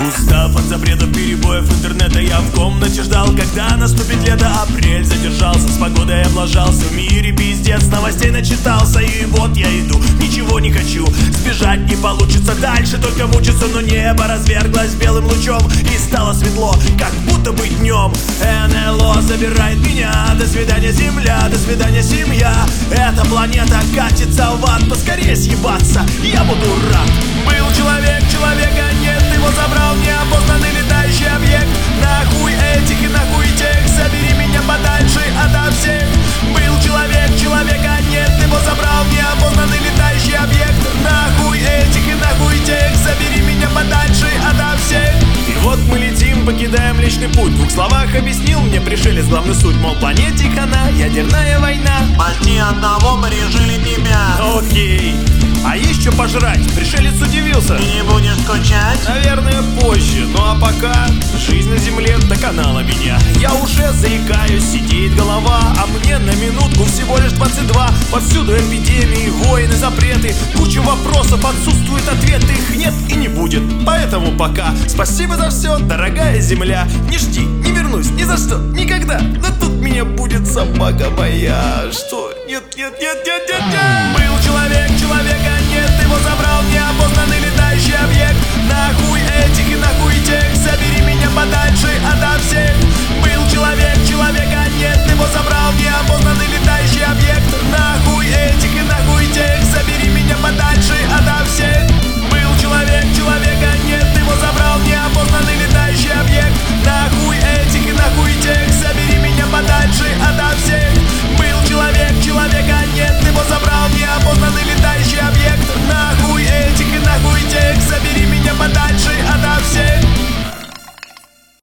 Устав от запретов, перебоев интернета, я в комнате ждал, когда наступит лето. Апрель задержался, с погодой облажался, в мире пиздец, новостей начитался. И вот я иду, ничего не хочу, сбежать не получится, дальше только мучиться. Но небо разверглось белым лучом, и стало светло, как будто бы днем. НЛО забирает меня, до свидания, земля, до свидания, семья. Эта планета катится в ад, поскорее съебаться, я буду рад. Был человек, человека нет, его забрал неопознанный летающий объект. Нахуй этих и нахуй тех, забери меня подальше ото всех. Был человек, человека нет, его забрал неопознанный летающий объект. Нахуй этих и нахуй тех, забери меня подальше ото всех. И вот мы летим, покидаем личный путь. В двух словах объяснил мне пришелец главную суть, мол, планете хана, ядерная война. Почти одного пережили тебя. Окей, а есть что пожрать? Пришелец удивился. Ты не будешь скучать? Наверное, позже, ну а пока жизнь на земле доконала меня. Я уже заикаюсь, сидит голова, а мне на минутку всего лишь 22. Повсюду эпидемии, войны, запреты, куча вопросов, отсутствует ответ, их нет и не будет. Поэтому пока спасибо за все, дорогая земля. Не жди, не вернусь ни за что, никогда. Да тут меня будет собака моя. Что? Нет, нет, нет, нет, нет, нет.